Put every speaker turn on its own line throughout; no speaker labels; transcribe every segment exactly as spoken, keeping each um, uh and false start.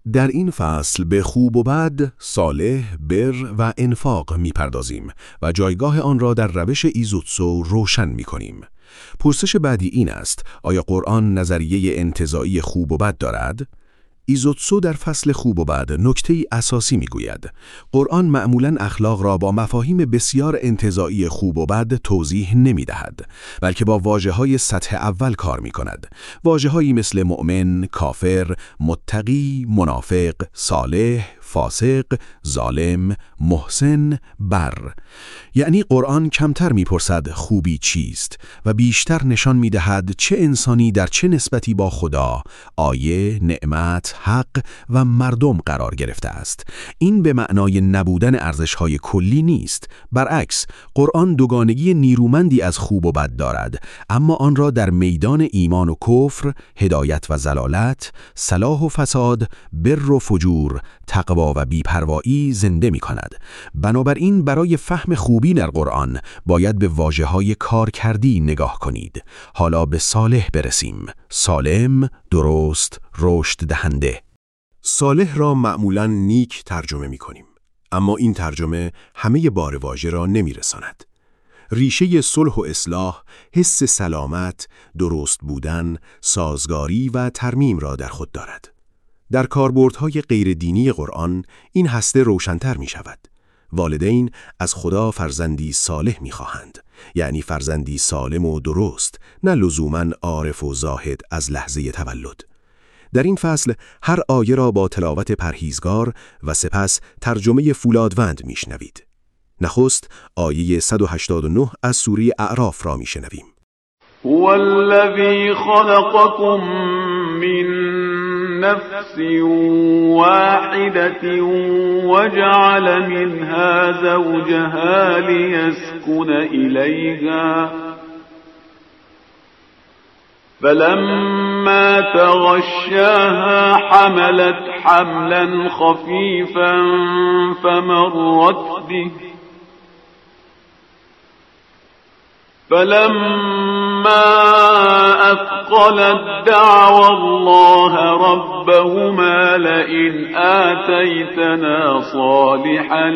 در این فصل به خوب و بد، صالح، بر و انفاق میپردازیم و جایگاه آن را در روش ایزوتسو روشن میکنیم. پرسش بعدی این است: آیا قرآن نظریه انتزاعی خوب و بد دارد؟ ایزوتسو در فصل خوب و بد نکته‌ای اساسی میگوید: قرآن معمولاً اخلاق را با مفاهیم بسیار انتزاعی خوب و بد توضیح نمی‌دهد، بلکه با واژه‌های سطح اول کار می‌کند. واژه‌هایی مثل مؤمن، کافر، متقی، منافق، صالح، فاسق، ظالم، محسن، بر. یعنی قرآن کمتر میپرسد خوبی چیست و بیشتر نشان میدهد چه انسانی در چه نسبتی با خدا، آیه، نعمت، حق و مردم قرار گرفته است. این به معنای نبودن ارزش‌های کلی نیست. برعکس، قرآن دوگانگی نیرومندی از خوب و بد دارد، اما آن را در میدان ایمان و کفر، هدایت و ضلالت، صلاح و فساد، بر و فجور، تقوا و بی‌پروایی زنده می کند. بنابراین برای فهم خوبی در قرآن باید به واژه‌های کارکردی نگاه کنید. حالا به صالح برسیم. سالم، درست، رشد دهنده.
صالح را معمولاً نیک ترجمه می کنیم، اما این ترجمه همه بار واژه را نمی رساند. ریشه صلح و اصلاح، حس سلامت، درست بودن، سازگاری و ترمیم را در خود دارد. در کاربردهای غیر دینی قرآن این هسته روشن‌تر می شود. والدین از خدا فرزندی صالح می خواهند، یعنی فرزندی سالم و درست، نه لزوماً عارف و زاهد از لحظه تولد. در این فصل هر آیه را با تلاوت پرهیزگار و سپس ترجمه فولادوند می شنوید. نخست آیه صد و هشتاد و نه از سوره اعراف را می شنویم.
هو الذی خلقکم من نفس واحدة وجعل منها زوجها ليسكن إليها فلما تغشاها حملت حملا خفيفا فمرت به فلما أثقلت دعوا الله ربهما لئن آتيتنا صالحا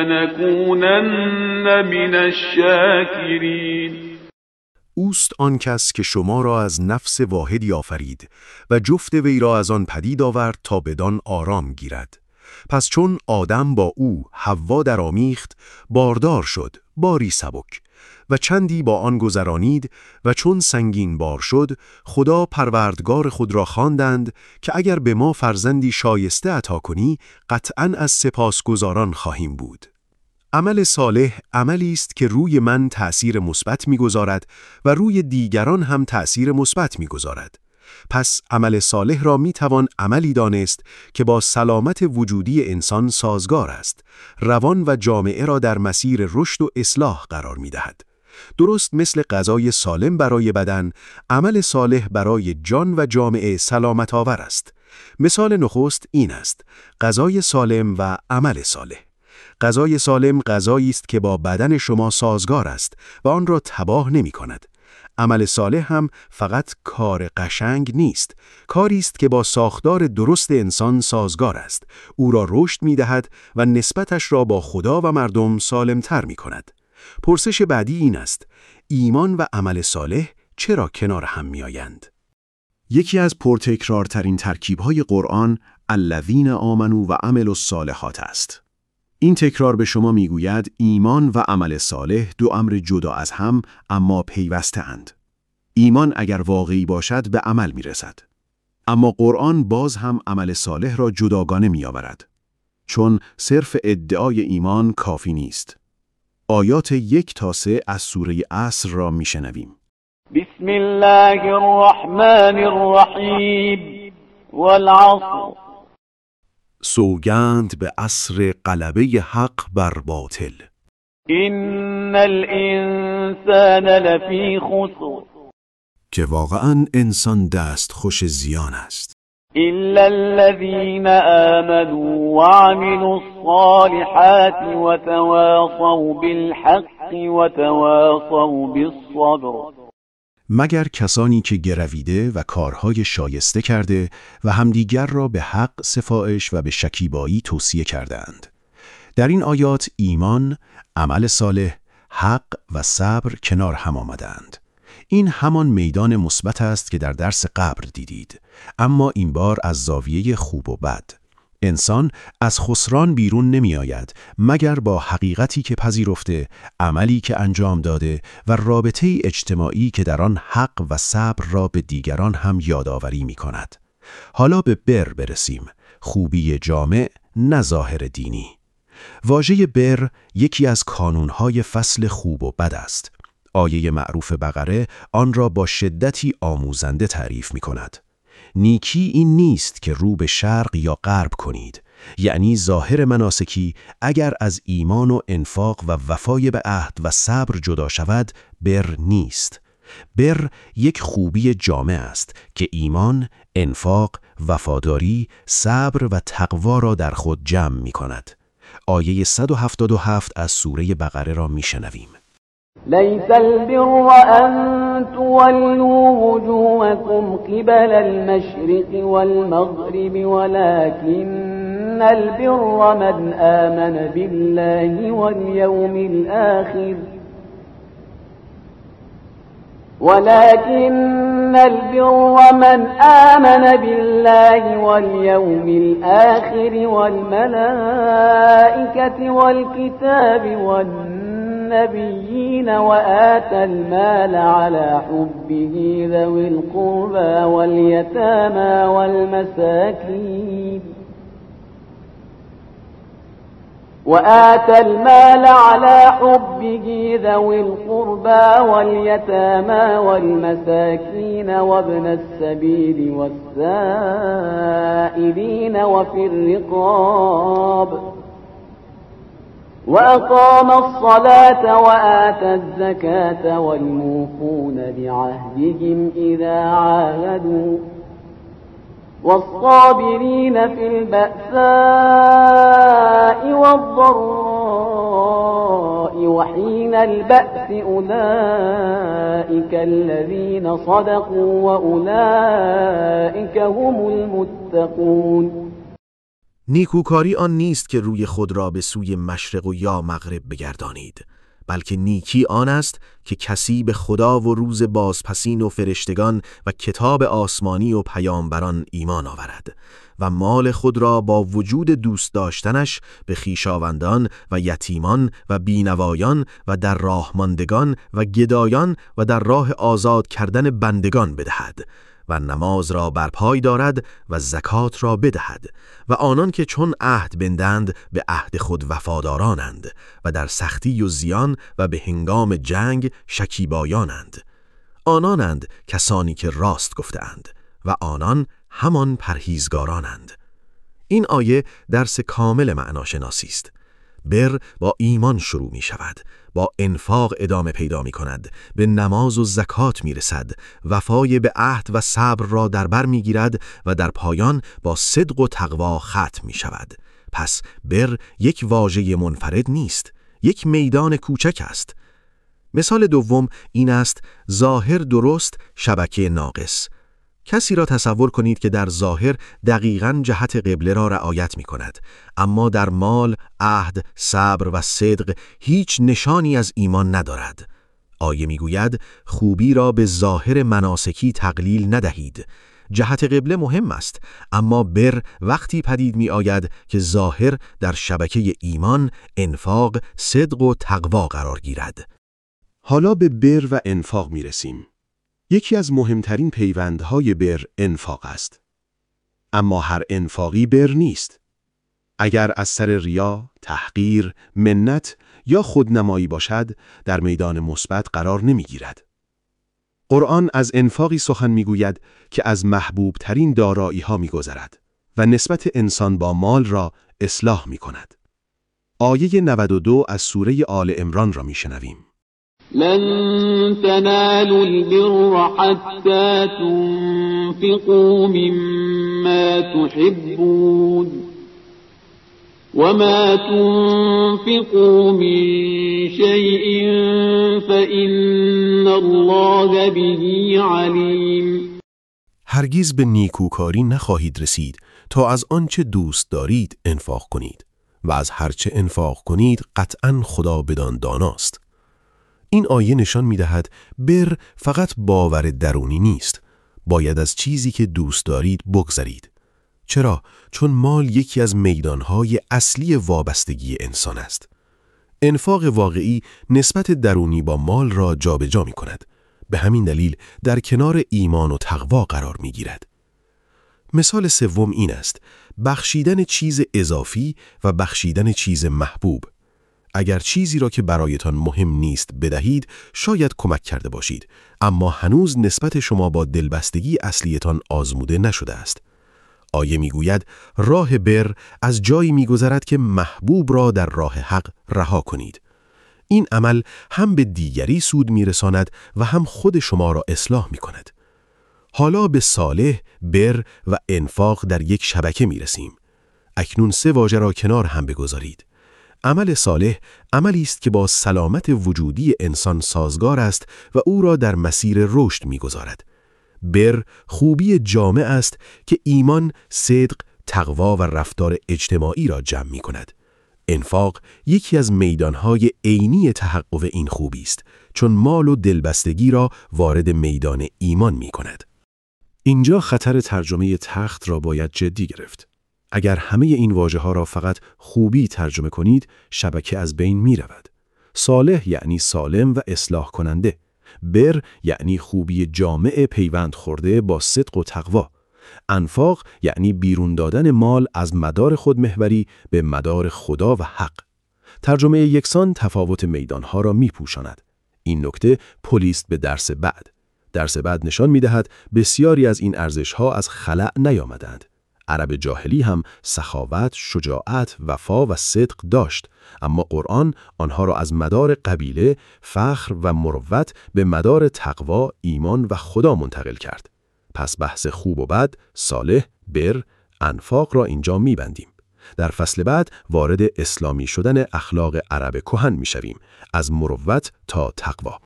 لنكونن من الشاکرین.
اوست آن کس که شما را از نفس واحدی آفرید و جفت وی را از آن پدید آورد تا بدان آرام گیرد. پس چون آدم با او حوا در آمیخت، باردار شد، باری سبک، و چندی با آن گذرانید و چون سنگین بار شد، خدا پروردگار خود را خواندند که اگر به ما فرزندی شایسته عطا کنی، قطعاً از سپاسگزاران خواهیم بود. عمل صالح عملی است که روی من تأثیر مثبت می‌گذارد و روی دیگران هم تأثیر مثبت می‌گذارد. پس عمل صالح را می‌توان عملی دانست که با سلامت وجودی انسان سازگار است، روان و جامعه را در مسیر رشد و اصلاح قرار می‌دهد. درست مثل غذای سالم برای بدن، عمل صالح برای جان و جامعه سلامت آور است. مثال نخست این است: غذای سالم و عمل صالح. غذای سالم غذایی است که با بدن شما سازگار است و آن را تباه نمی کند. عمل صالح هم فقط کار قشنگ نیست، کاری است که با ساختار درست انسان سازگار است، او را رشد می دهد و نسبتش را با خدا و مردم سالمتر می کند. پرسش بعدی این است: ایمان و عمل صالح چرا کنار هم می آیند؟
یکی از پرتکرارترین ترکیب‌های قرآن الذین آمنوا و عملوا الصالحات است. این تکرار به شما میگوید ایمان و عمل صالح دو امر جدا از هم اما پیوسته اند. ایمان اگر واقعی باشد به عمل میرسد. اما قرآن باز هم عمل صالح را جداگانه میآورد. چون صرف ادعای ایمان کافی نیست. آیات یک تا سه از سوره عصر را میشنویم.
بسم الله الرحمن الرحیم والعصر.
سوگند به عصر غلبه حق بر باطل.
این الانسان لفی خسر.
که واقعاً انسان دست خوش زیان است.
إلا الذين آمنوا وعملوا الصالحات وتواصوا بالحق وتواصوا بالصبر.
مگر کسانی که گرویده و کارهای شایسته کرده و همدیگر را به حق ستایش و به شکیبایی توصیه کردند. در این آیات ایمان، عمل صالح، حق و صبر کنار هم آمدند. این همان میدان مثبت است که در درس قبل دیدید، اما این بار از زاویه خوب و بد. انسان از خسران بیرون نمی آید مگر با حقیقتی که پذیرفته، عملی که انجام داده و رابطه اجتماعی که در آن حق و صبر را به دیگران هم یادآوری می کند. حالا به بر برسیم، خوبی جامع نه ظاهر دینی. واژه بر یکی از کانونهای فصل خوب و بد است. آیه معروف بقره آن را با شدتی آموزنده تعریف می کند. نیکی این نیست که رو به شرق یا غرب کنید، یعنی ظاهر مناسکی اگر از ایمان و انفاق و وفای به عهد و صبر جدا شود بر نیست. بر یک خوبی جامع است که ایمان، انفاق، وفاداری، صبر و تقوا را در خود جمع می کند. آیه صد و هفتاد و هفت از سوره بقره را می شنویم.
ليس البر أن تولوا وجوهكم قبل المشرق والمغرب ولكن البر من آمن بالله واليوم الآخر ولكن البر من آمن بالله واليوم الآخر والملائكة والكتاب والنبيين وآتى المال على حبه ذوي القربى واليتامى والمساكين وآتى المال على حبه ذوي القربى واليتامى والمساكين وابن السبيل والسائلين وفي الرقاب وأقام الصلاة وآتى الزكاة والموفون بعهدهم إذا عاهدوا والصابرين في البأساء والضراء وحين البأس أولئك الذين صدقوا وأولئك هم المتقون.
نیکوکاری آن نیست که روی خود را به سوی مشرق و یا مغرب بگردانید، بلکه نیکی آن است که کسی به خدا و روز بازپسین و فرشتگان و کتاب آسمانی و پیامبران ایمان آورد و مال خود را با وجود دوست داشتنش به خویشاوندان و یتیمان و بینوایان و در راه ماندگان و گدایان و در راه آزاد کردن بندگان بدهد و نماز را برپای دارد و زکات را بدهد و آنان که چون عهد بندند به عهد خود وفادارانند و در سختی و زیان و به هنگام جنگ شکیبایانند. آنانند کسانی که راست گفتند و آنان همان پرهیزگارانند. این آیه درس کامل معناشناسی است. بر با ایمان شروع می شود، با انفاق ادامه پیدا می کند، به نماز و زکات می رسد، وفای به عهد و صبر را در بر می گیرد و در پایان با صدق و تقوا ختم می شود. پس بر یک واژه منفرد نیست، یک میدان کوچک است. مثال دوم این است: ظاهر درست، شبکه ناقص. کسی را تصور کنید که در ظاهر دقیقاً جهت قبله را رعایت می کند، اما در مال، عهد، صبر و صدق هیچ نشانی از ایمان ندارد. آیه می گوید خوبی را به ظاهر مناسکی تقلیل ندهید. جهت قبله مهم است، اما بر وقتی پدید می آید که ظاهر در شبکه ایمان، انفاق، صدق و تقوا قرار گیرد.
حالا به بر و انفاق می رسیم. یکی از مهمترین پیوندهای بر انفاق است. اما هر انفاقی بر نیست. اگر از سر ریا، تحقیر، منت یا خودنمایی باشد، در میدان مثبت قرار نمیگیرد. قرآن از انفاقی سخن میگوید که از محبوب ترین دارایی ها میگذرد و نسبت انسان با مال را اصلاح میکند. آیه نود و دو از سوره آل عمران را میشنویم.
لن تنالوا البر حتى تنفقوا مما تحبون وما تنفقوا من شيء فإن الله به علیم.
هرگز به نیکوکاری نخواهید رسید تا از آنچه دوست دارید انفاق کنید و از هرچه انفاق کنید قطعاً خدا بدان داناست. این آیه نشان می‌دهد بر فقط باور درونی نیست، باید از چیزی که دوست دارید بگذرید. چرا؟ چون مال یکی از میدانهای اصلی وابستگی انسان است. انفاق واقعی نسبت درونی با مال را جابجا می‌کند. به همین دلیل در کنار ایمان و تقوا قرار می‌گیرد. مثال سوم این است: بخشیدن چیز اضافی و بخشیدن چیز محبوب. اگر چیزی را که برایتان مهم نیست بدهید، شاید کمک کرده باشید، اما هنوز نسبت شما با دلبستگی اصلیتان آزموده نشده است. آیه میگوید راه بر از جایی میگذرد که محبوب را در راه حق رها کنید. این عمل هم به دیگری سود میرساند و هم خود شما را اصلاح میکند. حالا به صالح، بر و انفاق در یک شبکه میرسیم. اکنون سه واژه را کنار هم بگذارید. عمل صالح عملی است که با سلامت وجودی انسان سازگار است و او را در مسیر رشد میگذارد. بر خوبی جامع است که ایمان، صدق، تقوا و رفتار اجتماعی را جمع می کند. انفاق یکی از میدانهای عینی تحقق این خوبی است، چون مال و دلبستگی را وارد میدان ایمان می کند. اینجا خطر ترجمه تخت را باید جدی گرفت. اگر همه این واژه ها را فقط خوبی ترجمه کنید، شبکه از بین می رود. صالح یعنی سالم و اصلاح کننده. بر یعنی خوبی جامع پیوند خورده با صدق و تقوا. انفاق یعنی بیرون دادن مال از مدار خودمحوری به مدار خدا و حق. ترجمه یکسان تفاوت میدانها را می پوشاند. این نکته پلیست به درس بعد. درس بعد نشان می دهد بسیاری از این ارزشها از خلأ نیامدند. عرب جاهلی هم سخاوت، شجاعت، وفا و صدق داشت، اما قرآن آنها را از مدار قبیله، فخر و مروت به مدار تقوا، ایمان و خدا منتقل کرد. پس بحث خوب و بد، صالح، بر، انفاق را اینجا می‌بندیم. در فصل بعد وارد اسلامی شدن اخلاق عرب کهن می‌شویم، از مروت تا تقوا.